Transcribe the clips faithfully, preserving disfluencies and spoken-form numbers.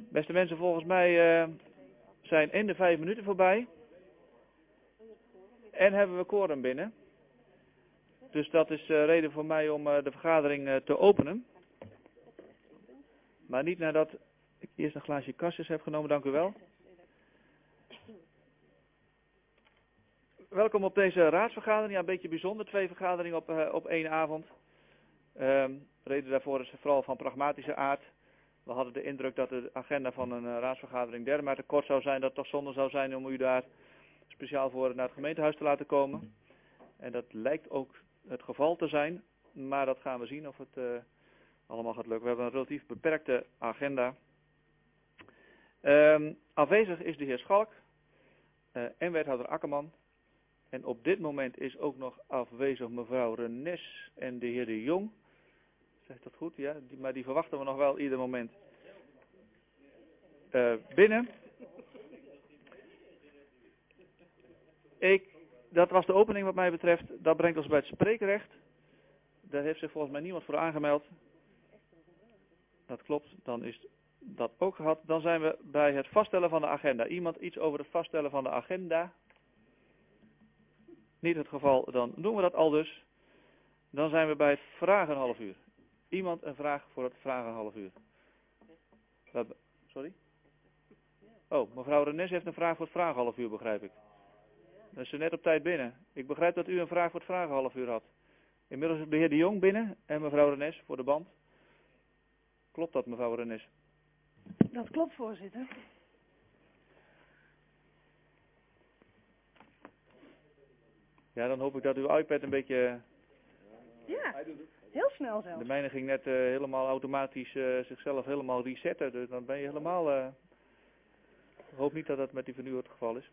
Beste mensen, volgens mij uh, zijn in de vijf minuten voorbij. En hebben we quorum binnen. Dus dat is uh, reden voor mij om uh, de vergadering uh, te openen. Maar niet nadat ik eerst een glaasje kassis heb genomen, dank u wel. Welkom op deze raadsvergadering. Ja, een beetje bijzonder. Twee vergaderingen op, uh, op één avond. Um, reden daarvoor is vooral van pragmatische aard. We hadden de indruk dat de agenda van een uh, raadsvergadering dermate kort zou zijn, dat het toch zonde zou zijn om u daar speciaal voor naar het gemeentehuis te laten komen. En dat lijkt ook het geval te zijn, maar dat gaan we zien of het uh, allemaal gaat lukken. We hebben een relatief beperkte agenda. Um, afwezig is de heer Schalk uh, en wethouder Akkerman. En op dit moment is ook nog afwezig mevrouw Renes en de heer De Jong. Zegt dat goed? Ja, die, maar die verwachten we nog wel ieder moment uh, binnen. Ik, dat was de opening wat mij betreft. Dat brengt ons bij het spreekrecht. Daar heeft zich volgens mij niemand voor aangemeld. Dat klopt, dan is dat ook gehad. Dan zijn we bij het vaststellen van de agenda. Iemand iets over het vaststellen van de agenda? Niet het geval, dan doen we dat al dus. Dan zijn we bij het vragen een half uur. Iemand een vraag voor het vragen een half uur. Sorry? Oh, mevrouw Renes heeft een vraag voor het vragen half uur, begrijp ik. Dan is ze net op tijd binnen. Ik begrijp dat u een vraag voor het vragen half uur had. Inmiddels is de heer De Jong binnen en mevrouw Renes voor de band. Klopt dat, mevrouw Renes? Dat klopt, voorzitter. Ja, dan hoop ik dat uw iPad een beetje... Ja, heel snel zelfs. De mijne ging net uh, helemaal automatisch uh, zichzelf helemaal resetten, dus dan ben je helemaal... Uh... Ik hoop niet dat dat met die van u het geval is.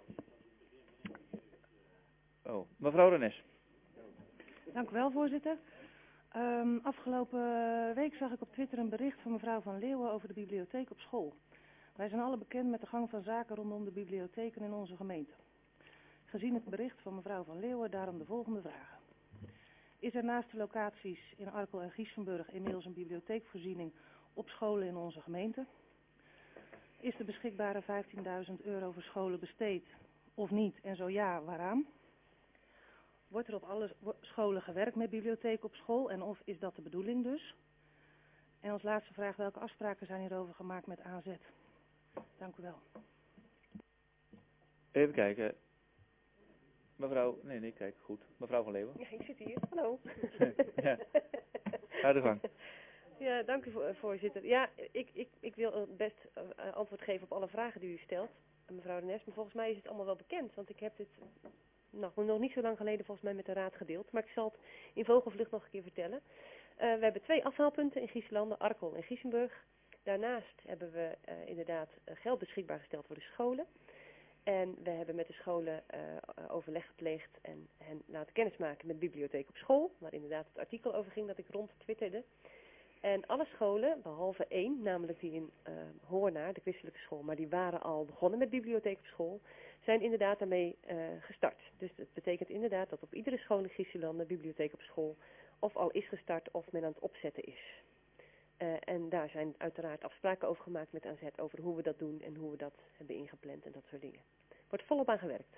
Oh, mevrouw Renes. Dank u wel, voorzitter. Um, afgelopen week zag ik op Twitter een bericht van mevrouw Van Leeuwen over de bibliotheek op school. Wij zijn alle bekend met de gang van zaken rondom de bibliotheken in onze gemeente. Gezien het bericht van mevrouw Van Leeuwen daarom de volgende vragen. Is er naast de locaties in Arkel en Giessenburg inmiddels een bibliotheekvoorziening op scholen in onze gemeente? Is de beschikbare vijftienduizend euro voor scholen besteed of niet en zo ja, waaraan? Wordt er op alle scholen gewerkt met bibliotheek op school en of is dat de bedoeling dus? En als laatste vraag, welke afspraken zijn hierover gemaakt met A Z? Dank u wel. Even kijken. Mevrouw, nee, nee, kijk, goed. Mevrouw Van Leeuwen. Ja, ik zit hier. Hallo. Ja, ga de gang. Ja, dank u voorzitter. Ja, ik, ik, ik wil best uh, antwoord geven op alle vragen die u stelt, mevrouw Renes. Maar volgens mij is het allemaal wel bekend, want ik heb dit nou, nog niet zo lang geleden volgens mij met de raad gedeeld. Maar ik zal het in vogelvlucht nog een keer vertellen. Uh, we hebben twee afhaalpunten in Giesselanden, Arkel en Giessenburg. Daarnaast hebben we uh, inderdaad geld beschikbaar gesteld voor de scholen. En we hebben met de scholen uh, overleg gepleegd en hen laten kennismaken met bibliotheek op school. Waar inderdaad het artikel over ging dat ik rond twitterde. En alle scholen, behalve één, namelijk die in uh, Hoornaar, de christelijke school, maar die waren al begonnen met bibliotheek op school, zijn inderdaad daarmee uh, gestart. Dus dat betekent inderdaad dat op iedere school in Giesselanden bibliotheek op school of al is gestart of men aan het opzetten is. Uh, en daar zijn uiteraard afspraken over gemaakt met A Z over hoe we dat doen en hoe we dat hebben ingepland en dat soort dingen. Wordt volop aan gewerkt.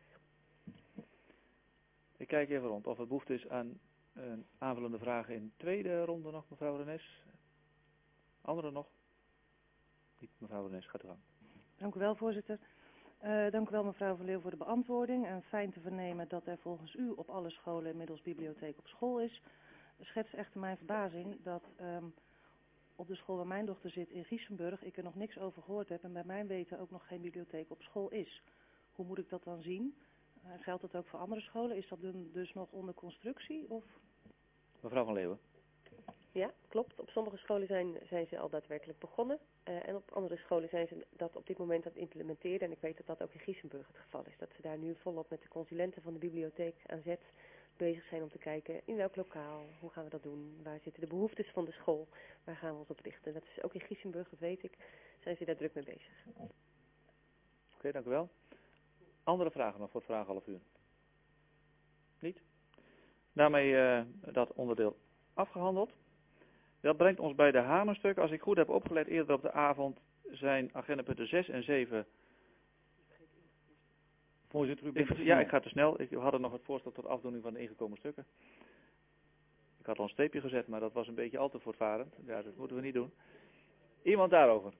Ik kijk even rond of er behoefte is aan uh, aanvullende vragen in de tweede ronde nog, mevrouw Renes. Anderen nog? Niet, mevrouw Renes, gaat u gang. Dank u wel, voorzitter. Uh, dank u wel, mevrouw Van Leeuw, voor de beantwoording. En fijn te vernemen dat er volgens u op alle scholen inmiddels bibliotheek op school is. Schetst echter mijn verbazing dat um, op de school waar mijn dochter zit in Giessenburg ik er nog niks over gehoord heb en bij mijn weten ook nog geen bibliotheek op school is. Hoe moet ik dat dan zien? Uh, geldt dat ook voor andere scholen? Is dat dus nog onder constructie? Of? Mevrouw Van Leeuwen. Ja, klopt. Op sommige scholen zijn, zijn ze al daadwerkelijk begonnen. Uh, en op andere scholen zijn ze dat op dit moment aan het implementeren. En ik weet dat dat ook in Giessenburg het geval is. Dat ze daar nu volop met de consulenten van de bibliotheek A Z bezig zijn om te kijken in welk lokaal, hoe gaan we dat doen, waar zitten de behoeftes van de school, waar gaan we ons op richten. Dat is ook in Giessenburg, dat weet ik, zijn ze daar druk mee bezig. Oké, okay, dank u wel. Andere vragen nog voor het vragen half uur? Niet? Daarmee uh, dat onderdeel afgehandeld. Dat brengt ons bij de hamerstuk. Als ik goed heb opgelet eerder op de avond, zijn agendapunten zes en zeven. Voorzitter, u bent Ik, ja, ik ga te snel. Ik had nog het voorstel tot afdoening van de ingekomen stukken. Ik had al een streepje gezet, maar dat was een beetje al te voortvarend. Ja, dat moeten we niet doen. Iemand daarover?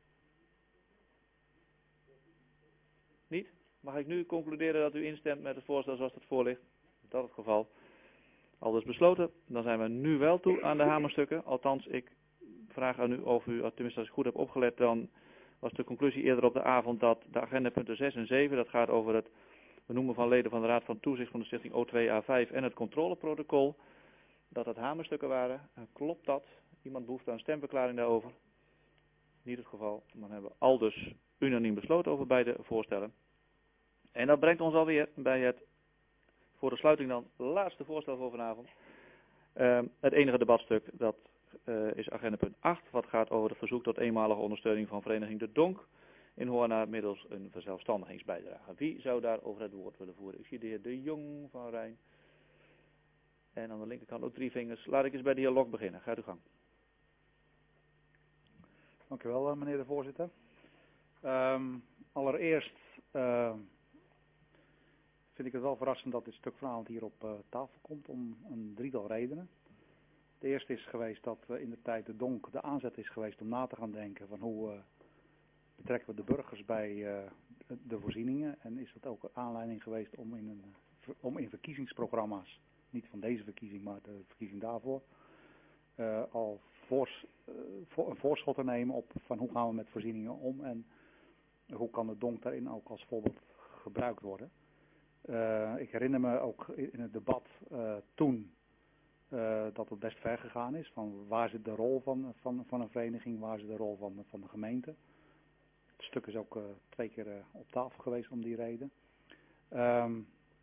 Niet? Mag ik nu concluderen dat u instemt met het voorstel zoals het voor ligt? Is dat het geval? Al dus besloten. Dan zijn we nu wel toe aan de hamerstukken. Althans, ik vraag aan u of u, tenminste als ik goed heb opgelet, dan was de conclusie eerder op de avond dat de agendapunten zes en zeven, dat gaat over het benoemen van leden van de Raad van Toezicht van de Stichting O twee A vijf en het controleprotocol, dat het hamerstukken waren. Klopt dat? Iemand behoeft aan een stemverklaring daarover? Niet het geval. Dan hebben we al dus unaniem besloten over beide voorstellen. En dat brengt ons alweer bij het, voor de sluiting dan, laatste voorstel voor vanavond. Uh, het enige debatstuk, dat uh, is agendapunt acht, wat gaat over het verzoek tot eenmalige ondersteuning van vereniging De Donk in Hoorna middels een verzelfstandigingsbijdrage. Wie zou daar over het woord willen voeren? Ik zie de heer De Jong van Rijn. En aan de linkerkant ook drie vingers. Laat ik eens bij de heer Lok beginnen. Gaat uw gang. Dank u wel, meneer de voorzitter. Um, allereerst uh, vind ik het wel verrassend dat dit stuk vanavond hier op uh, tafel komt om een drietal redenen. De eerste is geweest dat uh, in de tijd de Donk de aanzet is geweest om na te gaan denken van hoe uh, betrekken we de burgers bij uh, de voorzieningen. En is dat ook aanleiding geweest om in, een, om in verkiezingsprogramma's, niet van deze verkiezing, maar de verkiezing daarvoor, uh, al voors, uh, voor, een voorschot te nemen op van hoe gaan we met voorzieningen om en hoe kan de Donk daarin ook als voorbeeld gebruikt worden. Uh, ik herinner me ook in het debat uh, toen uh, dat het best ver gegaan is. Van waar zit de rol van, van, van een vereniging, waar zit de rol van, van de gemeente. Het stuk is ook uh, twee keer uh, op tafel geweest om die reden. Um,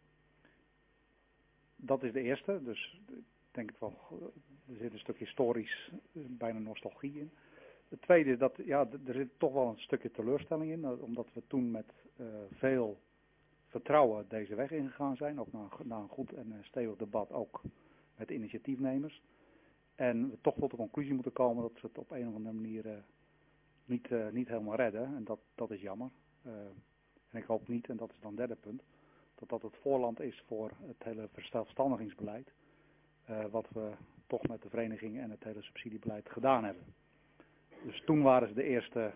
dat is de eerste, dus ik denk het wel, er zit een stuk historisch, bijna nostalgie in. Het tweede is dat, ja, er zit toch wel een stukje teleurstelling in, omdat we toen met uh, veel vertrouwen deze weg ingegaan zijn, ook na een, na een goed en uh, stevig debat, ook met initiatiefnemers. En we toch tot de conclusie moeten komen dat ze het op een of andere manier uh, niet, uh, niet helemaal redden. En dat, dat is jammer. Uh, en ik hoop niet, en dat is dan het derde punt, dat dat het voorland is voor het hele verzelfstandigingsbeleid, uh, wat we toch met de vereniging en het hele subsidiebeleid gedaan hebben. Dus toen waren ze de eerste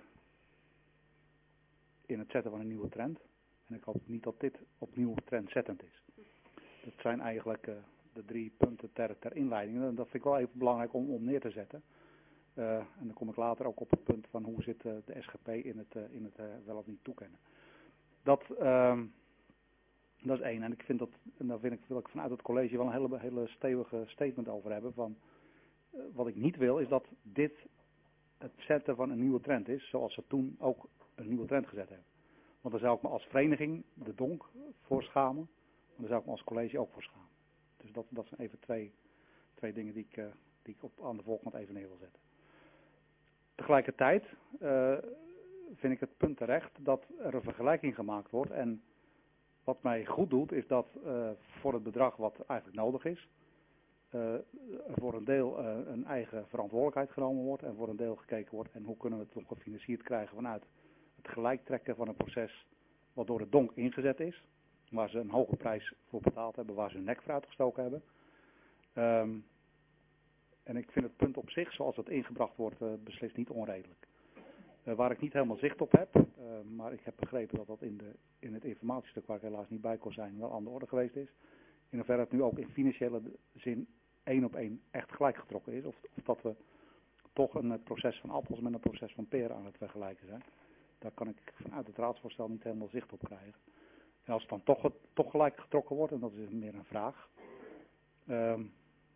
in het zetten van een nieuwe trend. En ik hoop niet dat dit opnieuw trendzettend is. Dat zijn eigenlijk uh, de drie punten ter, ter inleiding. En dat vind ik wel even belangrijk om, om neer te zetten. Uh, en dan kom ik later ook op het punt van hoe zit uh, de S G P in het, uh, in het uh, wel of niet toekennen. Dat, uh, dat is één. En ik vind dat, en daar vind ik, wil ik vanuit het college wel een hele, hele stevige statement over hebben. Van, uh, wat ik niet wil is dat dit het zetten van een nieuwe trend is, zoals ze toen ook een nieuwe trend gezet hebben. Want daar zou ik me als vereniging, de Donk, voor schamen. Maar daar zou ik me als college ook voor schamen. Dus dat, dat zijn even twee, twee dingen die ik, uh, die ik op, aan de voorkant even neer wil zetten. Tegelijkertijd uh, vind ik het punt terecht dat er een vergelijking gemaakt wordt. En wat mij goed doet is dat uh, voor het bedrag wat eigenlijk nodig is, uh, voor een deel uh, een eigen verantwoordelijkheid genomen wordt. En voor een deel gekeken wordt en hoe kunnen we het nog gefinancierd krijgen vanuit het gelijktrekken van een proces wat door de Donk ingezet is. Waar ze een hoge prijs voor betaald hebben, waar ze hun nek voor uitgestoken hebben. Um, en ik vind het punt op zich, zoals het ingebracht wordt, uh, beslist niet onredelijk. Uh, waar ik niet helemaal zicht op heb, uh, maar ik heb begrepen dat dat in, de, in het informatiestuk waar ik helaas niet bij kon zijn, wel aan de orde geweest is. In hoeverre het nu ook in financiële zin één op één echt gelijk getrokken is. Of, of dat we toch een proces van appels met een proces van peren aan het vergelijken zijn. Daar kan ik vanuit het raadsvoorstel niet helemaal zicht op krijgen. En als het dan toch, toch gelijk getrokken wordt, en dat is meer een vraag. Um,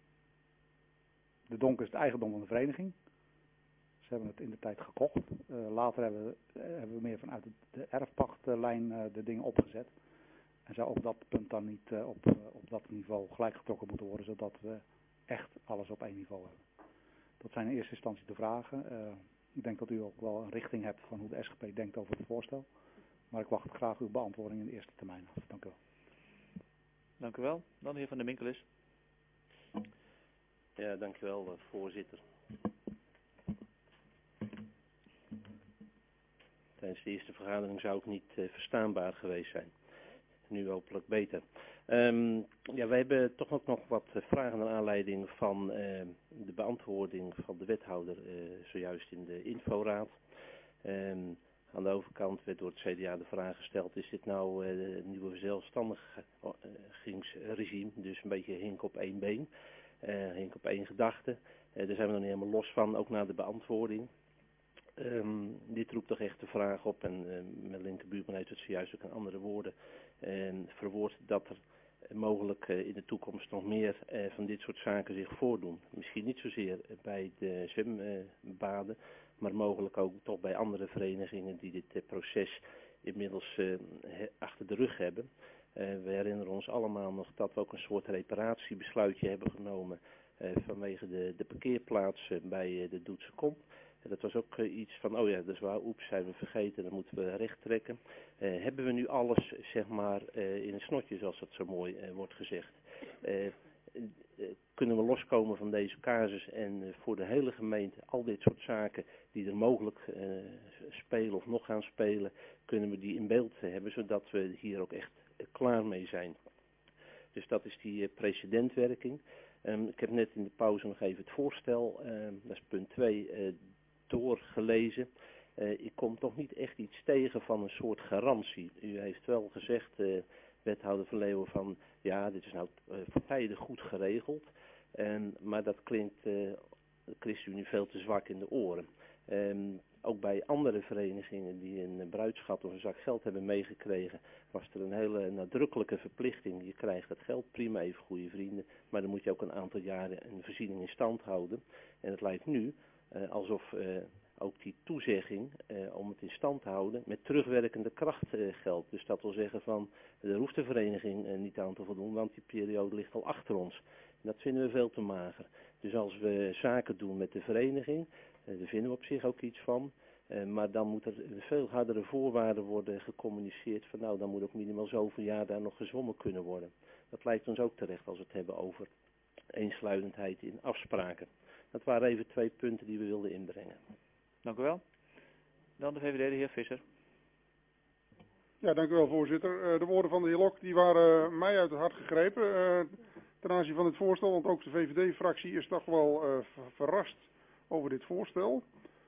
de Donk is het eigendom van de vereniging. Ze hebben het in de tijd gekocht. Uh, later hebben we, uh, hebben we meer vanuit de erfpachtlijn uh, de dingen opgezet. En zou ook dat punt dan niet uh, op, uh, op dat niveau gelijk getrokken moeten worden, zodat we echt alles op één niveau hebben. Dat zijn in eerste instantie de vragen. Uh, ik denk dat u ook wel een richting hebt van hoe de S G P denkt over het voorstel. Maar ik wacht graag uw beantwoording in de eerste termijn af. Dank u wel. Dank u wel. Dan de heer Van der Minkelis. Ja, dank u wel, voorzitter. tijdens de eerste vergadering zou ik niet uh, verstaanbaar geweest zijn. Nu hopelijk beter. Um, ja, wij hebben toch ook nog wat vragen naar aanleiding van uh, de beantwoording van de wethouder uh, zojuist in de inforaad. Um, aan de overkant werd door het C D A de vraag gesteld, is dit nou uh, het nieuwe verzelfstandigingsregime, dus een beetje hink op één been, uh, hink op één gedachte. Uh, daar zijn we nog niet helemaal los van, ook na de beantwoording. Um, dit roept toch echt de vraag op, en uh, mijn linkerbuurman heeft het zojuist ook in andere woorden uh, verwoord, dat er uh, mogelijk uh, in de toekomst nog meer uh, van dit soort zaken zich voordoen. Misschien niet zozeer bij de zwembaden, uh, maar mogelijk ook toch bij andere verenigingen die dit uh, proces inmiddels uh, he, achter de rug hebben. Uh, we herinneren ons allemaal nog dat we ook een soort reparatiebesluitje hebben genomen uh, vanwege de, de parkeerplaats uh, bij uh, de Doetse Kom. Dat was ook uh, iets van, oh ja, dat is waar, oeps, zijn we vergeten, dan moeten we recht trekken. Uh, hebben we nu alles, zeg maar, uh, in een snotje, zoals dat zo mooi uh, wordt gezegd. Uh, uh, kunnen we loskomen van deze casus en uh, voor de hele gemeente al dit soort zaken die er mogelijk uh, spelen of nog gaan spelen, kunnen we die in beeld hebben, zodat we hier ook echt uh, klaar mee zijn. Dus dat is die uh, precedentwerking. Um, ik heb net in de pauze nog even het voorstel, uh, dat is punt twee, uh, doorgelezen. Uh, ik kom toch niet echt iets tegen van een soort garantie. U heeft wel gezegd, uh, wethouder Van Leeuwen, van ja, dit is nou uh, voor tijden goed geregeld. Um, maar dat klinkt uh, de ChristenUnie veel te zwak in de oren. Um, ook bij andere verenigingen die een bruidschat of een zak geld hebben meegekregen, was er een hele nadrukkelijke verplichting. Je krijgt het geld, prima, even goede vrienden, maar dan moet je ook een aantal jaren een voorziening in stand houden. En het lijkt nu uh, alsof uh, ook die toezegging uh, om het in stand te houden met terugwerkende kracht uh, geldt. Dus dat wil zeggen van, er hoeft de vereniging uh, niet aan te voldoen, want die periode ligt al achter ons. En dat vinden we veel te mager. Dus als we zaken doen met de vereniging, uh, daar vinden we op zich ook iets van. Uh, maar dan moet er veel hardere voorwaarden worden gecommuniceerd van nou, dan moet ook minimaal zoveel jaar daar nog gezwommen kunnen worden. Dat lijkt ons ook terecht als we het hebben over eensluidendheid in afspraken. Dat waren even twee punten die we wilden inbrengen. Dank u wel. Dan de V V D, de heer Visser. Ja, dank u wel, voorzitter. Uh, de woorden van de heer Lok die waren uh, mij uit het hart gegrepen uh, ten aanzien van dit voorstel, want ook de V V D-fractie is toch wel uh, verrast over dit voorstel.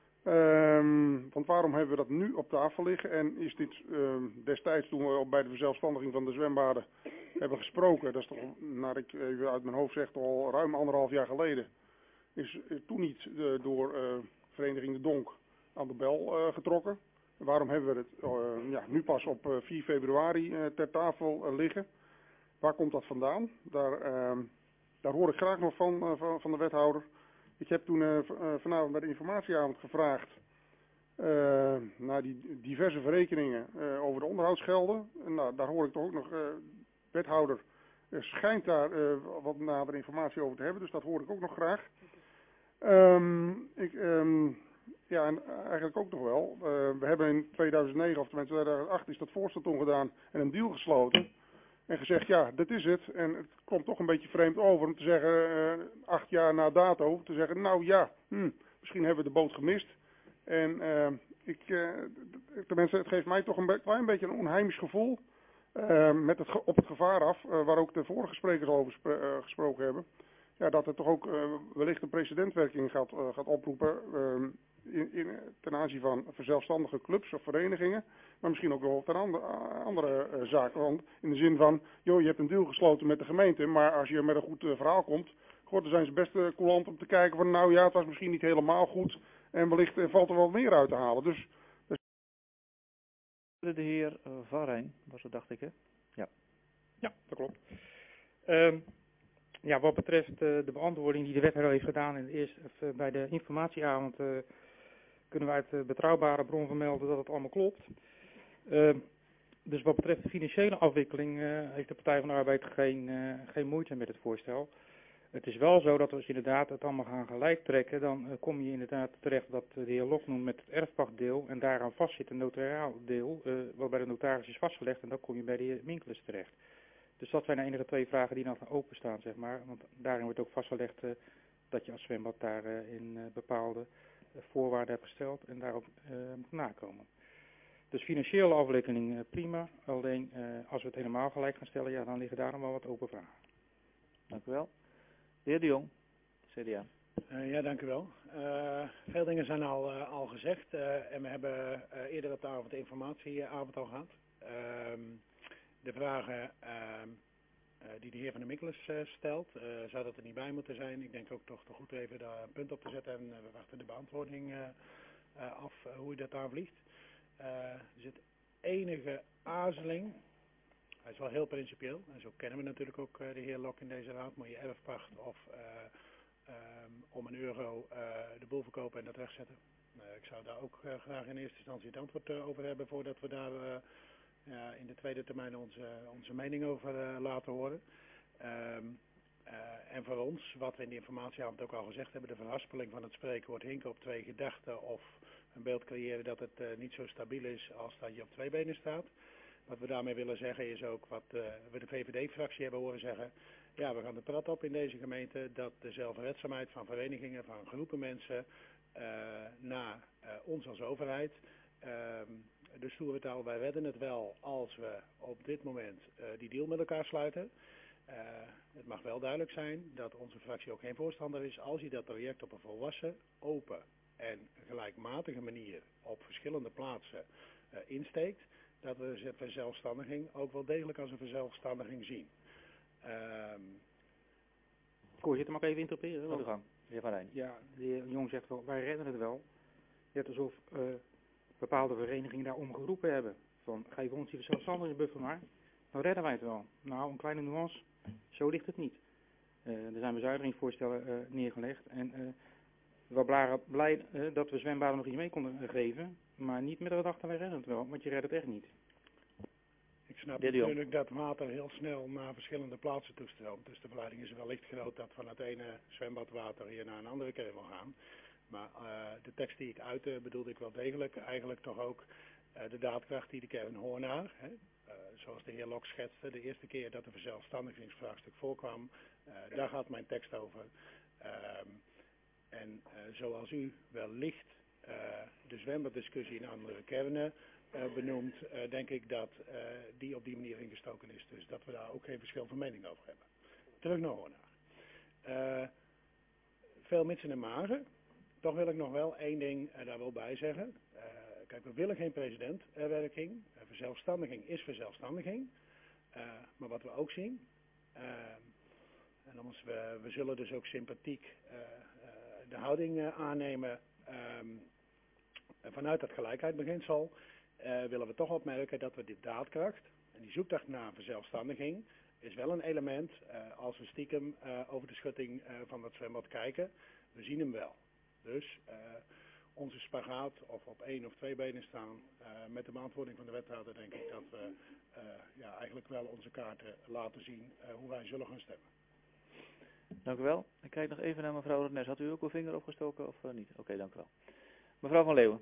Um, want waarom hebben we dat nu op tafel liggen en is dit um, destijds toen we bij de verzelfstandiging van de zwembaden hebben gesproken, dat is toch, naar ik even uit mijn hoofd zeg, toch al ruim anderhalf jaar geleden, is uh, toen niet uh, door uh, vereniging De Donk aan de bel uh, getrokken. Waarom hebben we het uh, ja, nu pas op uh, vier februari uh, ter tafel uh, liggen? Waar komt dat vandaan? Daar, uh, daar hoor ik graag nog van, uh, van, van de wethouder. Ik heb toen uh, vanavond bij de informatieavond gevraagd uh, naar die diverse verrekeningen uh, over de onderhoudsgelden. En, nou, daar hoor ik toch ook nog, uh, wethouder uh, schijnt daar uh, wat nadere informatie over te hebben, dus dat hoor ik ook nog graag. Um, ik, um, ja, en eigenlijk ook nog wel. Uh, we hebben in tweeduizend negen of tenminste tweeduizend acht is dat voorstel toen gedaan en een deal gesloten. En gezegd, ja, dit is het. En het komt toch een beetje vreemd over om te zeggen, uh, acht jaar na dato, te zeggen, nou ja, hm, misschien hebben we de boot gemist. En uh, ik, uh, tenminste, het geeft mij toch een be klein beetje een onheimisch gevoel. Uh, met het ge op het gevaar af, uh, waar ook de vorige sprekers al over spre uh, gesproken hebben. Ja, dat het toch ook uh, wellicht een precedentwerking gaat, uh, gaat oproepen uh, in, in, ten aanzien van verzelfstandige clubs of verenigingen. Maar misschien ook wel ten andere, andere uh, zaken. Want in de zin van, joh, je hebt een deal gesloten met de gemeente, maar als je met een goed uh, verhaal komt, goh, dan zijn ze best uh, coulant om te kijken van, nou ja, het was misschien niet helemaal goed. En wellicht uh, valt er wel meer uit te halen. Dus, dus... De heer uh, Van Rijn, was het, dacht ik, hè? Ja. Ja, dat klopt. Um, ja, wat betreft uh, de beantwoording die de wethouder heeft gedaan in de eerste, uh, bij de informatieavond, uh, kunnen we uit uh, betrouwbare bron vermelden dat het allemaal klopt. Uh, dus wat betreft de financiële afwikkeling uh, heeft de Partij van de Arbeid geen, uh, geen moeite met het voorstel. Het is wel zo dat als je inderdaad het allemaal gaan gelijk trekken, dan uh, kom je inderdaad terecht wat de heer Lok noemt met het erfpachtdeel en daaraan vastzit een notariaal deel, uh, wat bij de notaris is vastgelegd en dan kom je bij de heer Minkeles terecht. Dus dat zijn de enige twee vragen die nog openstaan, zeg maar. Want daarin wordt ook vastgelegd uh, dat je als zwembad daar uh, in uh, bepaalde uh, voorwaarden hebt gesteld en daarop uh, moet nakomen. Dus financiële afwikkeling uh, prima, alleen uh, als we het helemaal gelijk gaan stellen, ja, dan liggen daar nog wel wat open vragen. Dank u wel. De heer De Jong, C D A. Uh, ja, dank u wel. Uh, veel dingen zijn al, uh, al gezegd uh, en we hebben uh, eerder op de avond de informatieavond al gehad. Uh, de vragen uh, uh, die de heer Van der Mikkeles uh, stelt, uh, zou dat er niet bij moeten zijn. Ik denk ook toch te goed even daar een punt op te zetten en uh, we wachten de beantwoording uh, uh, af uh, hoe u dat aanvliegt. Uh, er zit enige aarzeling. Hij is wel heel principieel en zo kennen we natuurlijk ook uh, de heer Lok in deze raad. Moet je erfpacht of uh, um, om een euro uh, de boel verkopen en dat rechtzetten. Uh, ik zou daar ook uh, graag in eerste instantie het antwoord uh, over hebben voordat we daar uh, uh, in de tweede termijn onze, onze mening over uh, laten horen. Um, uh, en voor ons, wat we in de informatieavond ook al gezegd hebben, de verhaspeling van het spreekwoord hinken op twee gedachten of een beeld creëren dat het uh, niet zo stabiel is als dat je op twee benen staat. Wat we daarmee willen zeggen is ook wat uh, we de V V D-fractie hebben horen zeggen. Ja, we gaan de prat op in deze gemeente dat de zelfredzaamheid van verenigingen, van groepen mensen, uh, naar uh, ons als overheid. Uh, de stoere taal, wij redden het wel als we op dit moment uh, die deal met elkaar sluiten. Uh, het mag wel duidelijk zijn dat onze fractie ook geen voorstander is als je dat project op een volwassen, open en gelijkmatige manier op verschillende plaatsen uh, insteekt, dat we de verzelfstandiging ook wel degelijk als een verzelfstandiging zien. Um, Voorzitter, mag ik even interpreteren? Ga de gang, de heer Van Rijn. Ja, de heer Jong zegt wel, wij redden het wel. Net alsof uh, bepaalde verenigingen daarom geroepen hebben. Van, geef ons die verzelfstandigingsbuffer maar. Dan redden wij het wel. Nou, een kleine nuance, zo ligt het niet. Uh, er zijn bezuinigingsvoorstellen uh, neergelegd. En uh, we waren blij uh, dat we zwembaden nog iets mee konden geven. Maar niet met de gedachte, wij redden het wel. Want je redt het echt niet. Ik snap natuurlijk dat water heel snel naar verschillende plaatsen toestroomt. Dus de verleiding is wellicht groot dat van het ene zwembadwater hier naar een andere kern wil gaan. Maar uh, de tekst die ik uitte bedoelde ik wel degelijk eigenlijk toch ook uh, de daadkracht die de kern Hoornaar, hè, uh, zoals de heer Lok schetste, de eerste keer dat de verzelfstandigingsvraagstuk voorkwam, uh, daar gaat mijn tekst over. Uh, en uh, zoals u wellicht uh, de zwijmbaddiscussie in andere kernen Uh, benoemd, uh, denk ik dat uh, die op die manier ingestoken is. Dus dat we daar ook geen verschil van mening over hebben. Terug naar Hoornaar. Uh, veel mitsen en magen. Toch wil ik nog wel één ding uh, daar wel bij zeggen. Uh, kijk, we willen geen presidentwerking. Uh, verzelfstandiging is verzelfstandiging. Uh, maar wat we ook zien, uh, en anders we, we zullen dus ook sympathiek uh, uh, de houding uh, aannemen um, vanuit dat gelijkheidsbeginsel. Uh, willen we toch opmerken dat we die daadkracht en die zoektocht naar verzelfstandiging is wel een element uh, als we stiekem uh, over de schutting uh, van dat zwembad kijken. We zien hem wel. Dus uh, onze spagaat of op één of twee benen staan uh, met de beantwoording van de wethouder denk ik dat we uh, ja, eigenlijk wel onze kaarten laten zien uh, hoe wij zullen gaan stemmen. Dank u wel. Ik kijk nog even naar mevrouw Rodnes. Had u ook uw vinger opgestoken of uh, niet? Oké, okay, dank u wel. Mevrouw van Leeuwen.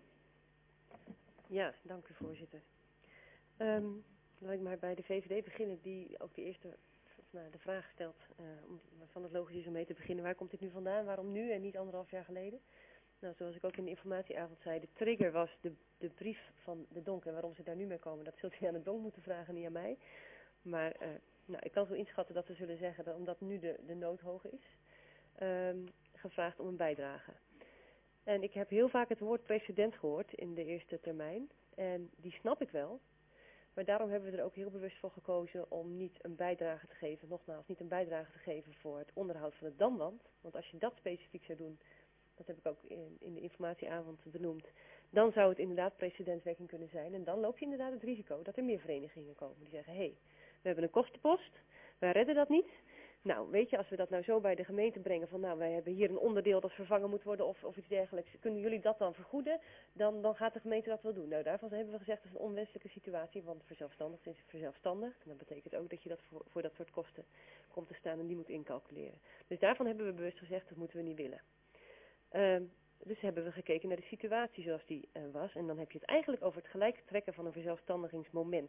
Ja, dank u voorzitter. Um, laat ik maar bij de V V D beginnen, die ook de eerste nou, de vraag stelt, uh, om, waarvan het logisch is om mee te beginnen. Waar komt dit nu vandaan? Waarom nu en niet anderhalf jaar geleden? Nou, zoals ik ook in de informatieavond zei, de trigger was de, de brief van de Donk. En waarom ze daar nu mee komen, dat zult u aan de Donk moeten vragen, niet aan mij. Maar uh, nou, ik kan zo inschatten dat ze zullen zeggen, dat omdat nu de, de nood hoog is, um, gevraagd om een bijdrage. En ik heb heel vaak het woord precedent gehoord in de eerste termijn. En die snap ik wel. Maar daarom hebben we er ook heel bewust voor gekozen om niet een bijdrage te geven. Nogmaals, niet een bijdrage te geven voor het onderhoud van de damwand. Want als je dat specifiek zou doen, dat heb ik ook in, in de informatieavond benoemd. Dan zou het inderdaad precedentwerking kunnen zijn. En dan loop je inderdaad het risico dat er meer verenigingen komen. Die zeggen, hé, hey, we hebben een kostenpost. Wij redden dat niet. Nou, weet je, als we dat nou zo bij de gemeente brengen van, nou, wij hebben hier een onderdeel dat vervangen moet worden of, of iets dergelijks. Kunnen jullie dat dan vergoeden? Dan, dan gaat de gemeente dat wel doen. Nou, daarvan hebben we gezegd, dat is een onwenselijke situatie, want verzelfstandigd is verzelfstandigd. En dat betekent ook dat je dat voor, voor dat soort kosten komt te staan en die moet incalculeren. Dus daarvan hebben we bewust gezegd, dat moeten we niet willen. Uh, dus hebben we gekeken naar de situatie zoals die uh, was. En dan heb je het eigenlijk over het gelijk trekken van een verzelfstandigingsmoment.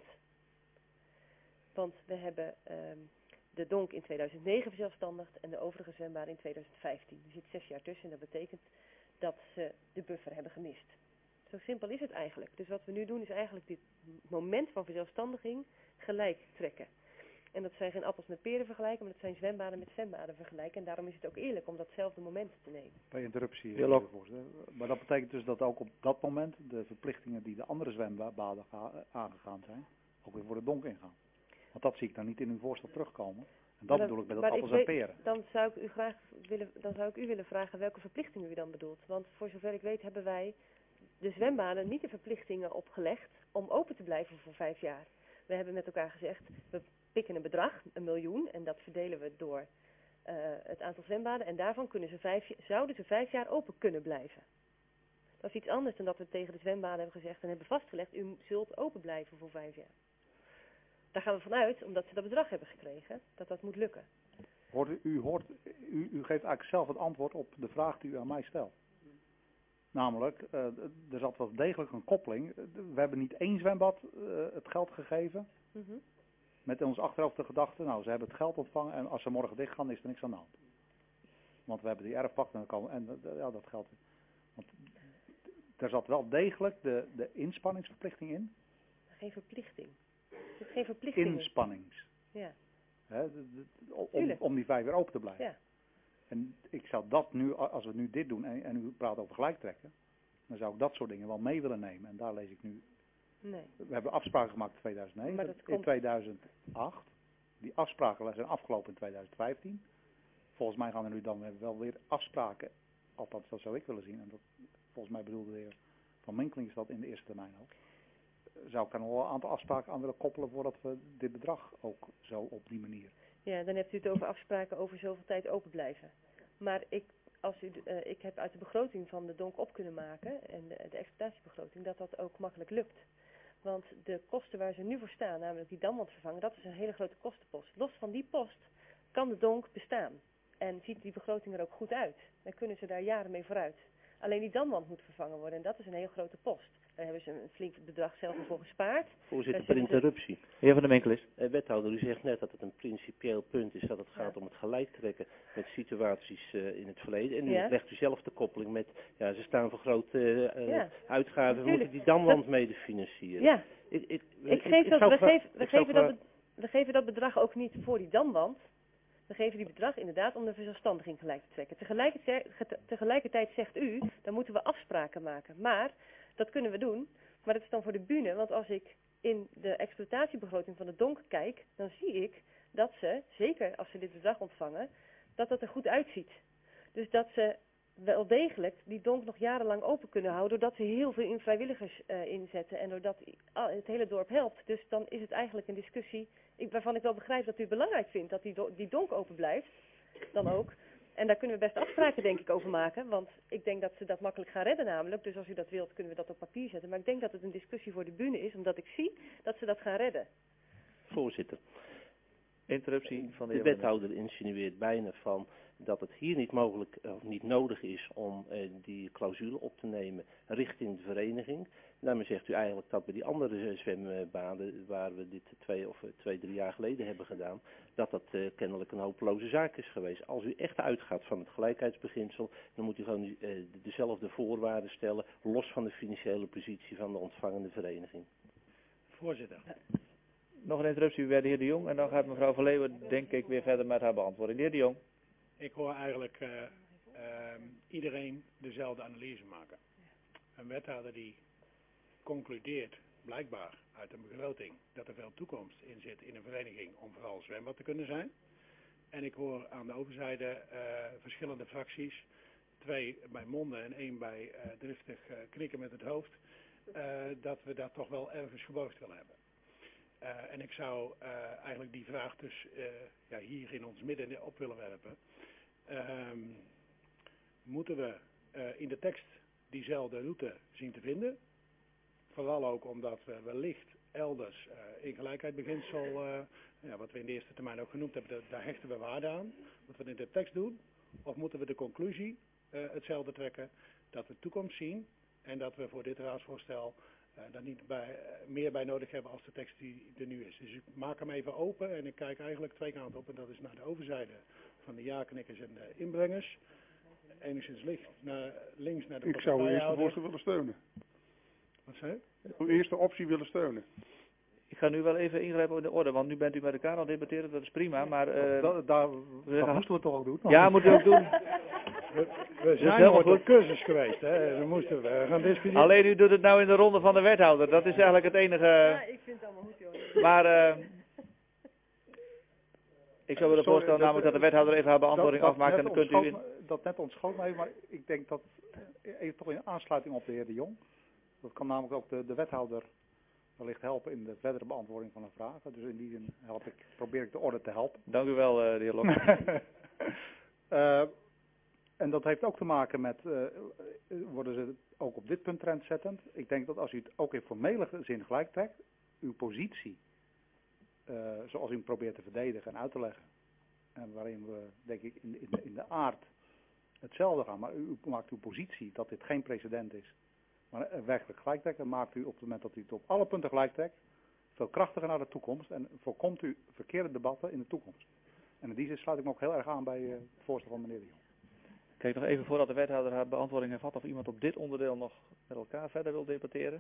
Want we hebben Uh, de Donk in tweeduizend negen verzelfstandigd en de overige zwembaden in tweeduizend vijftien. Er zit zes jaar tussen en dat betekent dat ze de buffer hebben gemist. Zo simpel is het eigenlijk. Dus wat we nu doen is eigenlijk dit moment van verzelfstandiging gelijk trekken. En dat zijn geen appels met peren vergelijken, maar dat zijn zwembaden met zwembaden vergelijken. En daarom is het ook eerlijk om datzelfde moment te nemen. Bij interruptie. Ja, eh, voorzitter. Maar dat betekent dus dat ook op dat moment de verplichtingen die de andere zwembaden ga- aangegaan zijn, ook weer voor de donk ingaan. Want dat zie ik dan niet in uw voorstel terugkomen. En dat Maar bedoel ik met maar dat appels weet- en peren. Dan zou ik u graag willen, dan zou ik u willen vragen welke verplichtingen u dan bedoelt. Want voor zover ik weet hebben wij de zwembaden niet de verplichtingen opgelegd om open te blijven voor vijf jaar. We hebben met elkaar gezegd, we pikken een bedrag, een miljoen, en dat verdelen we door uh, het aantal zwembaden. En daarvan kunnen ze vijf, zouden ze vijf jaar open kunnen blijven. Dat is iets anders dan dat we tegen de zwembaden hebben gezegd en hebben vastgelegd, u zult open blijven voor vijf jaar. Daar gaan we vanuit, omdat ze dat bedrag hebben gekregen, dat dat moet lukken. Hoort u, u, hoort, u, u geeft eigenlijk zelf het antwoord op de vraag die u aan mij stelt. Namelijk, uh, er zat wel degelijk een koppeling. We hebben niet één zwembad uh, het geld gegeven. Mm-hmm. Met ons achterhoofd de gedachte, nou, ze hebben het geld ontvangen en als ze morgen dicht gaan, is er niks aan de hand. Want we hebben die erfpacht en, dan komen, en uh, ja, dat geldt. Want er zat wel degelijk de, de inspanningsverplichting in. Geen verplichting. Er zit geen verplichting in. Inspannings. Ja. Hè, de, de, om, om die vijf jaar open te blijven. Ja. En ik zou dat nu, als we nu dit doen en, en u praat over gelijk trekken, dan zou ik dat soort dingen wel mee willen nemen. En daar lees ik nu. Nee. We hebben afspraken gemaakt in tweeduizend negen, Maar dat in komt... tweeduizend acht. Die afspraken zijn afgelopen in tweeduizend vijftien. Volgens mij gaan er nu dan wel weer afspraken, althans dat zou ik willen zien. En dat, volgens mij bedoelde de heer Van Menkeling is dat in de eerste termijn ook. Zou ik er nog wel een aantal afspraken aan willen koppelen voordat we dit bedrag ook zo op die manier. Ja, dan hebt u het over afspraken over zoveel tijd open blijven. Maar ik, als u, uh, ik heb uit de begroting van de donk op kunnen maken, en de, de exploitatiebegroting, dat dat ook makkelijk lukt. Want de kosten waar ze nu voor staan, namelijk die damwand vervangen, dat is een hele grote kostenpost. Los van die post kan de donk bestaan. En ziet die begroting er ook goed uit. Dan kunnen ze daar jaren mee vooruit. Alleen die damwand moet vervangen worden en dat is een hele grote post. Daar hebben ze een flink bedrag zelf voor gespaard. Voorzitter, per interruptie. Heer Van der Menkelis. Eh, wethouder, u zegt net dat het een principieel punt is dat het gaat Ja. om het gelijk trekken met situaties uh, in het verleden. En nu Ja. legt u zelf de koppeling met, ja, ze staan voor grote uh, Ja. uitgaven, we Natuurlijk. moeten die damwand Dat... mede financieren. Ja, ik, ik, ik geef ik dat, zou we, gra- geven, we, ik zou geven dat, gra- be- we geven dat bedrag ook niet voor die damwand. We geven die bedrag inderdaad om de verzelfstandiging gelijk te trekken. Tegelijkertijd, tegelijkertijd zegt u, dan moeten we afspraken maken. Maar, dat kunnen we doen, maar dat is dan voor de bühne. Want als ik in de exploitatiebegroting van de donk kijk, dan zie ik dat ze, zeker als ze dit bedrag ontvangen, dat dat er goed uitziet. Dus dat ze wel degelijk die donk nog jarenlang open kunnen houden, doordat ze heel veel in vrijwilligers uh, inzetten en doordat het hele dorp helpt. Dus dan is het eigenlijk een discussie ik, waarvan ik wel begrijp dat u het belangrijk vindt dat die, do die donk open blijft, dan ook. En daar kunnen we best afspraken denk ik over maken, want ik denk dat ze dat makkelijk gaan redden namelijk. Dus als u dat wilt kunnen we dat op papier zetten. Maar ik denk dat het een discussie voor de bühne is, omdat ik zie dat ze dat gaan redden. Voorzitter. Interruptie van de De heer wethouder insinueert bijna van dat het hier niet mogelijk of niet nodig is om eh, die clausule op te nemen richting de vereniging. Daarmee zegt u eigenlijk dat bij die andere zwembaden waar we dit twee of twee, drie jaar geleden hebben gedaan, dat dat uh, kennelijk een hopeloze zaak is geweest. Als u echt uitgaat van het gelijkheidsbeginsel, dan moet u gewoon uh, dezelfde voorwaarden stellen, los van de financiële positie van de ontvangende vereniging. Voorzitter. Nog een interruptie bij de heer De Jong en dan gaat mevrouw Van Leeuwen denk ik weer verder met haar beantwoording. De heer De Jong. Ik hoor eigenlijk uh, uh, iedereen dezelfde analyse maken. Een wethouder die concludeert, blijkbaar uit een begroting, dat er veel toekomst in zit in een vereniging om vooral zwembad te kunnen zijn. En ik hoor aan de overzijde uh, verschillende fracties, twee bij monden en één bij uh, driftig uh, knikken met het hoofd, uh, dat we dat toch wel ergens geboogd willen hebben. Uh, en ik zou uh, eigenlijk die vraag dus uh, ja, hier in ons midden op willen werpen. Um, moeten we uh, in de tekst diezelfde route zien te vinden? Vooral ook omdat we wellicht elders uh, in gelijkheidsbeginsel, uh, ja, wat we in de eerste termijn ook genoemd hebben, daar hechten we waarde aan. Moeten we in de tekst doen? Of moeten we de conclusie uh, hetzelfde trekken, dat we toekomst zien en dat we voor dit raadsvoorstel uh, daar niet bij, uh, meer bij nodig hebben als de tekst die er nu is. Dus ik maak hem even open en ik kijk eigenlijk twee kanten op en dat is naar de overzijde van de ja-knikkers en de inbrengers. Enigszins licht naar links naar de Ik zou uw eerste portefeuillehouder. voorstel willen steunen. Wat zei je? Uw eerste optie willen steunen. Ik ga nu wel even ingrijpen in de orde, want nu bent u met elkaar aan het debatteren, dat is prima, maar... Uh, dat, daar, dat moesten we toch ook doen? Ja, moeten we ook doen. We, we zijn nooit op cursus geweest, hè. Dan moesten we gaan discussiëren. Alleen u doet het nou in de ronde van de wethouder, dat is eigenlijk het enige... Ja, ik vind het allemaal goed, joh. Maar... Uh, ik zou willen Sorry, voorstellen dat, namelijk dat de wethouder even haar beantwoording dat, afmaakt dat en dan kunt u in... Dat net ontschoot mij, maar ik denk dat, even toch in aansluiting op de heer De Jong, dat kan namelijk ook de, de wethouder wellicht helpen in de verdere beantwoording van de vragen. Dus in die zin help ik, probeer ik de orde te helpen. Dank u wel, uh, de heer Lok. uh, en dat heeft ook te maken met, uh, worden ze ook op dit punt trendzettend. Ik denk dat als u het ook in formele zin gelijk trekt, uw positie, uh, zoals u hem probeert te verdedigen en uit te leggen, en waarin we, denk ik, in, in, de, in de aard hetzelfde gaan. Maar u, u maakt uw positie dat dit geen precedent is, maar uh, werkelijk gelijk trekt. En maakt u op het moment dat u het op alle punten gelijk trekt, veel krachtiger naar de toekomst. En voorkomt u verkeerde debatten in de toekomst. En in die zin sluit ik me ook heel erg aan bij uh, het voorstel van meneer De Jong. Kijk nog even voordat de wethouder haar beantwoording heeft gehad of iemand op dit onderdeel nog met elkaar verder wil debatteren.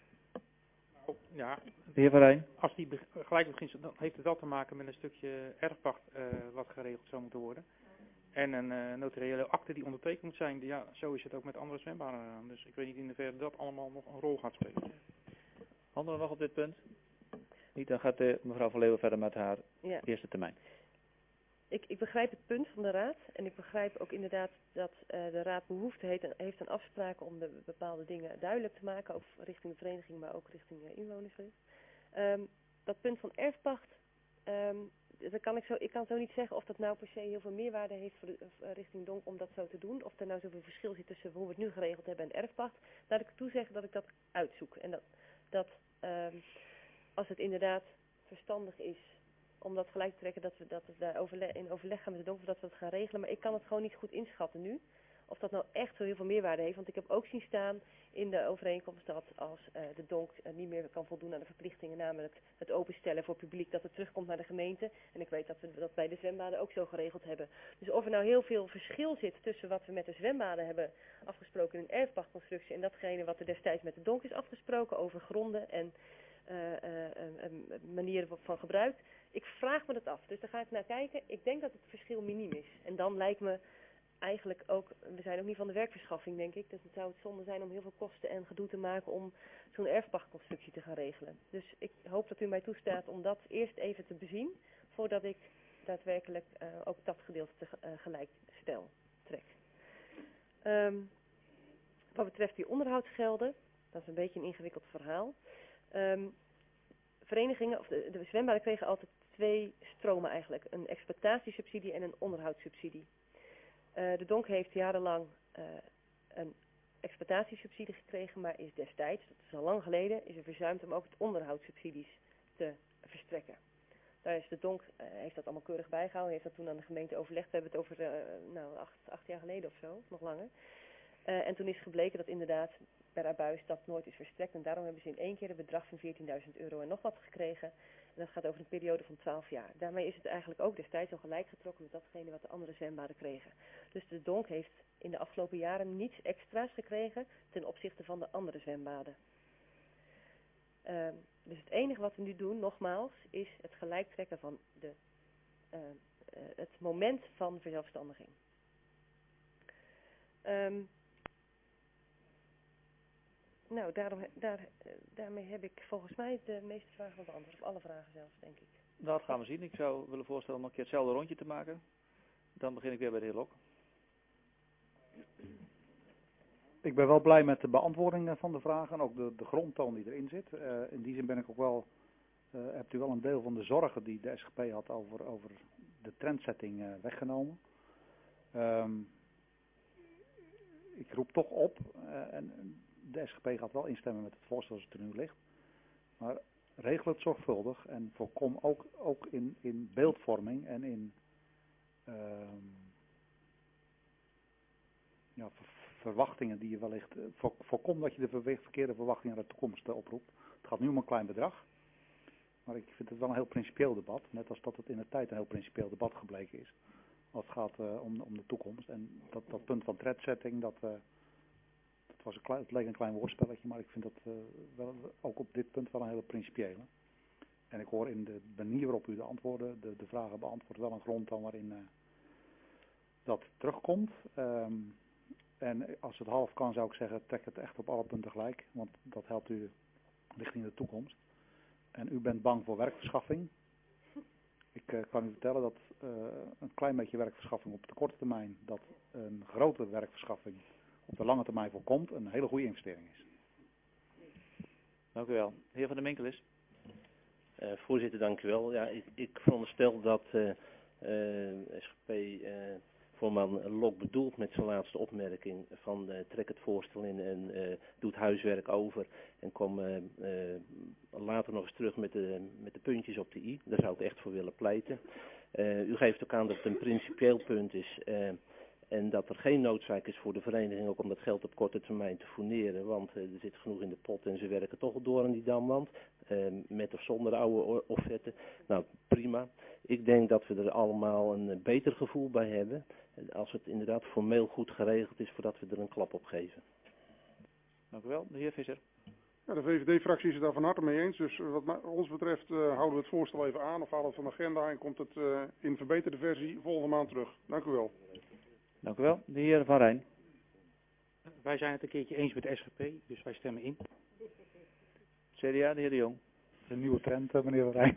Oh, ja. De heer Van Rijn. Als die gelijk begint, dan heeft het wel te maken met een stukje erfpacht uh, wat geregeld zou moeten worden. En een uh, notariële akte die ondertekend moet zijn. Ja, zo is het ook met andere zwembaden aan. Dus ik weet niet in hoeverre dat allemaal nog een rol gaat spelen. Anderen nog op dit punt? Niet, dan gaat de mevrouw Van Leeuwen verder met haar ja. eerste termijn. Ik, ik begrijp het punt van de raad en ik begrijp ook inderdaad dat uh, de raad behoefte heeft, heeft aan afspraken om de bepaalde dingen duidelijk te maken, ook richting de vereniging, maar ook richting uh, inwoners. Um, dat punt van erfpacht, um, dat kan ik, zo, ik kan zo niet zeggen of dat nou per se heel veel meerwaarde heeft voor de, uh, richting Donk om dat zo te doen, of er nou zoveel verschil zit tussen hoe we het nu geregeld hebben en erfpacht. Laat ik toezeggen dat ik dat uitzoek en dat, dat um, als het inderdaad verstandig is om dat gelijk te trekken, dat we, dat we daar overleg, in overleg gaan met de Donk, dat we dat gaan regelen. Maar ik kan het gewoon niet goed inschatten nu. Of dat nou echt zo heel veel meerwaarde heeft. Want ik heb ook zien staan in de overeenkomst dat als uh, de Donk uh, niet meer kan voldoen aan de verplichtingen, namelijk het openstellen voor publiek, dat het terugkomt naar de gemeente. En ik weet dat we dat bij de zwembaden ook zo geregeld hebben. Dus of er nou heel veel verschil zit tussen wat we met de zwembaden hebben afgesproken in een erfpachtconstructie en datgene wat er destijds met de Donk is afgesproken over gronden en uh, uh, uh, uh, manieren van gebruik. Ik vraag me dat af, dus daar ga ik naar kijken. Ik denk dat het verschil miniem is. En dan lijkt me eigenlijk ook, we zijn ook niet van de werkverschaffing denk ik, dus het zou het zonde zijn om heel veel kosten en gedoe te maken om zo'n erfpachtconstructie te gaan regelen. Dus ik hoop dat u mij toestaat om dat eerst even te bezien, voordat ik daadwerkelijk uh, ook dat gedeelte te, uh, gelijk stel, trek. Um, wat betreft die onderhoudsgelden, dat is een beetje een ingewikkeld verhaal. Um, verenigingen, of de, de zwembaden kregen altijd twee stromen eigenlijk. Een exploitatiesubsidie en een onderhoudssubsidie. Uh, de Donk heeft jarenlang uh, een exploitatiesubsidie gekregen, maar is destijds, dat is al lang geleden, is er verzuimd om ook het onderhoudssubsidies te verstrekken. Daar is de Donk, uh, heeft dat allemaal keurig bijgehouden, heeft dat toen aan de gemeente overlegd. We hebben het over uh, nou, acht, acht jaar geleden of zo, nog langer. Uh, en toen is gebleken dat inderdaad per abuis dat nooit is verstrekt. En daarom hebben ze in één keer een bedrag van veertienduizend euro en nog wat gekregen. En dat gaat over een periode van twaalf jaar. Daarmee is het eigenlijk ook destijds al gelijk getrokken met datgene wat de andere zwembaden kregen. Dus de Donk heeft in de afgelopen jaren niets extra's gekregen ten opzichte van de andere zwembaden. Uh, dus het enige wat we nu doen, nogmaals, is het gelijktrekken van de, uh, uh, het moment van verzelfstandiging. Um, Nou, daarom, daar, daarmee heb ik volgens mij de meeste vragen wel beantwoord. Of alle vragen zelfs, denk ik. Dat gaan we zien. Ik zou willen voorstellen om een keer hetzelfde rondje te maken. Dan begin ik weer bij de heer Lok. Ik ben wel blij met de beantwoording van de vragen en ook de, de grondtoon die erin zit. Uh, in die zin ben ik ook wel, uh, hebt u wel een deel van de zorgen die de S G P had over, over de trendsetting uh, weggenomen. Um, ik roep toch op, uh, en de S G P gaat wel instemmen met het voorstel zoals het er nu ligt. Maar regel het zorgvuldig en voorkom ook, ook in, in beeldvorming en in uh, ja, ver, verwachtingen die je wellicht... Voor, voorkom dat je de ver, verkeerde verwachtingen naar de toekomst uh, oproept. Het gaat nu om een klein bedrag. Maar ik vind het wel een heel principieel debat. Net als dat het in de tijd een heel principieel debat gebleken is. Als het gaat uh, om, om de toekomst. En dat, dat punt van threadsetting, dat... Uh, het, was een klein, het leek een klein woordspelletje, maar ik vind dat uh, wel, ook op dit punt wel een hele principiële. En ik hoor in de manier waarop u de antwoorden, de, de vragen beantwoordt, wel een grondtoon waarin uh, dat terugkomt. Um, en als het half kan zou ik zeggen, trek het echt op alle punten gelijk, want dat helpt u richting de toekomst. En u bent bang voor werkverschaffing. Ik uh, kan u vertellen dat uh, een klein beetje werkverschaffing op de korte termijn, dat een grotere werkverschaffing op de lange termijn voorkomt, een hele goede investering is. Dank u wel. De heer Van der Minkelis. Uh, voorzitter, dank u wel. Ja, ik, ik veronderstel dat uh, uh, S G P uh, voorman Lok bedoelt met zijn laatste opmerking van uh, trek het voorstel in en uh, doe het huiswerk over en kom uh, uh, later nog eens terug met de, met de puntjes op de i. Daar zou ik echt voor willen pleiten. Uh, u geeft ook aan dat het een principieel punt is uh, en dat er geen noodzaak is voor de vereniging ook om dat geld op korte termijn te fourneren, want uh, er zit genoeg in de pot en ze werken toch door aan die damwand, uh, met of zonder oude offerte. Nou, prima. Ik denk dat we er allemaal een uh, beter gevoel bij hebben als het inderdaad formeel goed geregeld is voordat we er een klap op geven. Dank u wel. De heer Visser. Ja, de V V D-fractie is het daar van harte mee eens. Dus wat ons betreft uh, houden we het voorstel even aan of halen het van de agenda en komt het uh, in verbeterde versie volgende maand terug. Dank u wel. Dank u wel. De heer Van Rijn. Wij zijn het een keertje eens met de S G P, dus wij stemmen in. C D A, de heer De Jong. Een nieuwe trend, uh, meneer Van Rijn.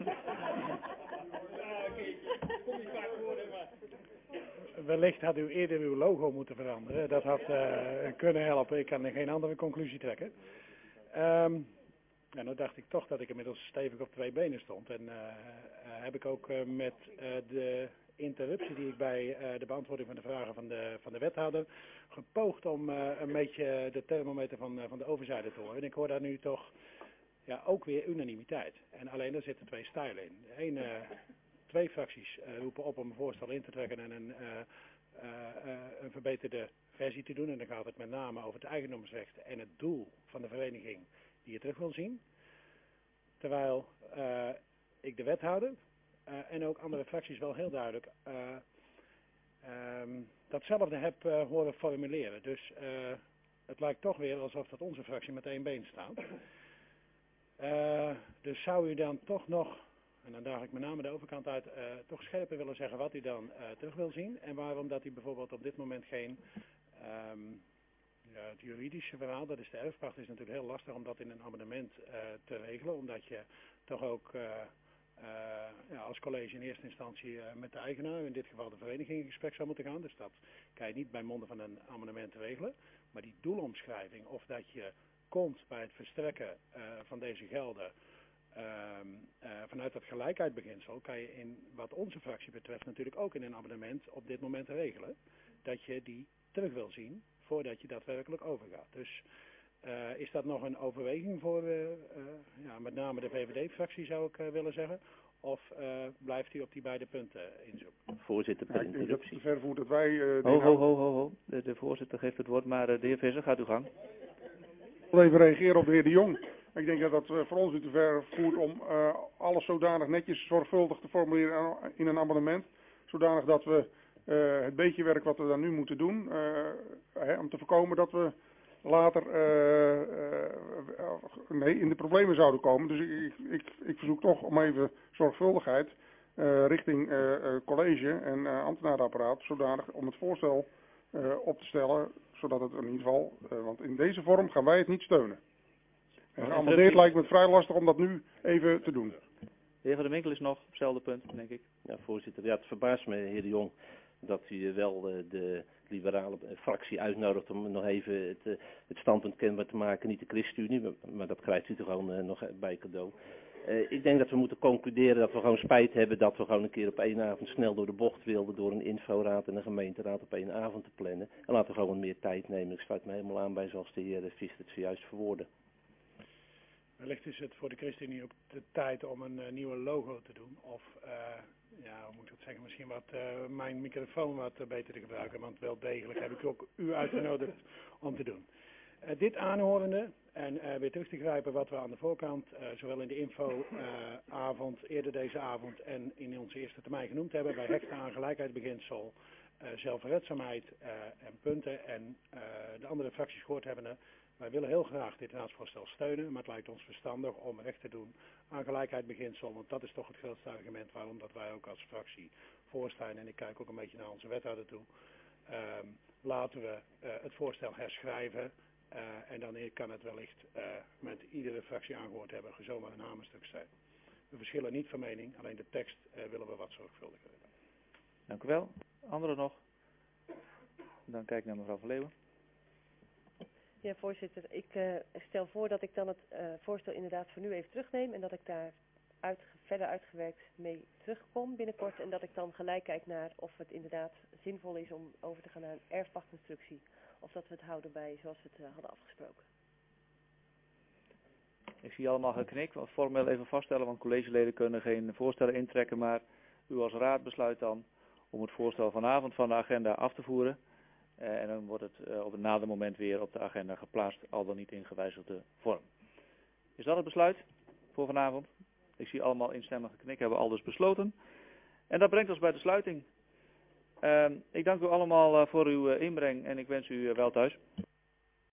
Wellicht had u eerder uw logo moeten veranderen. Dat had uh, kunnen helpen. Ik kan er geen andere conclusie trekken. Um, en dan dacht ik toch dat ik inmiddels stevig op twee benen stond. En uh, uh, heb ik ook uh, met uh, de interruptie die ik bij uh, de beantwoording van de vragen van de, van de wethouder gepoogd om uh, een beetje de thermometer van, uh, van de overzijde te horen. En ik hoor daar nu toch ja, ook weer unanimiteit. En alleen daar zitten twee stijlen in. De ene... Uh, Twee fracties uh, roepen op om een voorstel in te trekken en een, uh, uh, uh, een verbeterde versie te doen. En dan gaat het met name over het eigendomsrecht en het doel van de vereniging die je terug wil zien. Terwijl uh, ik de wethouder uh, en ook andere fracties wel heel duidelijk uh, um, datzelfde heb uh, horen formuleren. Dus uh, het lijkt toch weer alsof dat onze fractie met één been staat. Uh, dus zou u dan toch nog... En dan daag ik met name de overkant uit, uh, toch scherper willen zeggen wat u dan uh, terug wil zien. En waarom dat u bijvoorbeeld op dit moment geen, um, ja, het juridische verhaal, dat is de erfpacht, is natuurlijk heel lastig om dat in een amendement uh, te regelen. Omdat je toch ook uh, uh, ja, als college in eerste instantie uh, met de eigenaar, in dit geval de vereniging, in gesprek zou moeten gaan. Dus dat kan je niet bij monden van een amendement regelen. Maar die doelomschrijving, of dat je komt bij het verstrekken uh, van deze gelden... Um, uh, vanuit dat gelijkheidsbeginsel kan je in wat onze fractie betreft natuurlijk ook in een abonnement op dit moment regelen. Dat je die terug wil zien voordat je daadwerkelijk overgaat. Dus uh, is dat nog een overweging voor uh, uh, ja, met name de V V D-fractie zou ik uh, willen zeggen. Of uh, blijft u op die beide punten inzoeken? Voorzitter, per interruptie. Ja, ik denk dat het vervoert dat wij... Uh, ho, ho, ho, ho, ho. De, de voorzitter geeft het woord, maar uh, de heer Visser, gaat uw gang. Ik wil even reageren op de heer De Jong. Ik denk dat dat uh, voor ons nu te ver voert om uh, alles zodanig netjes zorgvuldig te formuleren in een amendement. Zodanig dat we uh, het beetje werk wat we dan nu moeten doen, uh, hè, om te voorkomen dat we later uh, uh, nee, in de problemen zouden komen. Dus ik, ik, ik verzoek toch om even zorgvuldigheid uh, richting uh, uh, college en uh, ambtenarenapparaat, zodanig om het voorstel uh, op te stellen, zodat het in ieder geval, uh, want in deze vorm gaan wij het niet steunen. En geamendeerd lijkt me het vrij lastig om dat nu even te doen. De heer Van der Winkel is nog op hetzelfde punt, denk ik. Ja, voorzitter. Ja, het verbaast me, heer De Jong, dat u wel uh, de liberale fractie uitnodigt om nog even het, uh, het standpunt kenbaar te maken. Niet de ChristenUnie, maar, maar dat krijgt u toch gewoon uh, nog bij cadeau. Uh, ik denk dat we moeten concluderen dat we gewoon spijt hebben dat we gewoon een keer op één avond snel door de bocht wilden door een inforaad en een gemeenteraad op één avond te plannen. En laten we gewoon meer tijd nemen. Ik sluit me helemaal aan bij zoals de heer Visser het zojuist verwoordde. Wellicht is het voor de ChristenUnie ook de tijd om een uh, nieuwe logo te doen. Of, uh, ja, hoe moet ik dat zeggen, misschien wat uh, mijn microfoon wat uh, beter te gebruiken. Want wel degelijk heb ik ook u uitgenodigd om te doen. Uh, dit aanhorende en uh, weer terug te grijpen wat we aan de voorkant, uh, zowel in de infoavond, uh, eerder deze avond en in onze eerste termijn genoemd hebben. Bij hechten aan gelijkheidsbeginsel uh, zelfredzaamheid uh, en punten en uh, de andere fracties gehoord hebbende. Wij willen heel graag dit raadsvoorstel steunen, maar het lijkt ons verstandig om recht te doen aan gelijkheidsbeginsel, want dat is toch het grootste argument waarom dat wij ook als fractie voorstaan. En ik kijk ook een beetje naar onze wethouder toe. Um, laten we uh, het voorstel herschrijven uh, en dan kan het wellicht uh, met iedere fractie aangehoord hebben zomaar een hamerstuk zijn. We verschillen niet van mening, alleen de tekst uh, willen we wat zorgvuldiger hebben. Dank u wel. Anderen nog? Dan kijk ik naar mevrouw Van Leeuwen. Ja, voorzitter. Ik uh, stel voor dat ik dan het uh, voorstel inderdaad voor nu even terugneem en dat ik daar uit, verder uitgewerkt mee terugkom binnenkort en dat ik dan gelijk kijk naar of het inderdaad zinvol is om over te gaan naar een erfpachtinstructie of dat we het houden bij zoals we het uh, hadden afgesproken. Ik zie allemaal geknik, formeel even vaststellen, want collegeleden kunnen geen voorstellen intrekken, maar u als raad besluit dan om het voorstel vanavond van de agenda af te voeren. Uh, en dan wordt het uh, op een nader moment weer op de agenda geplaatst, al dan niet in gewijzigde vorm. Is dat het besluit voor vanavond? Ik zie allemaal instemmig geknik, hebben we al dus besloten. En dat brengt ons bij de sluiting. Uh, ik dank u allemaal uh, voor uw uh, inbreng en ik wens u uh, wel thuis.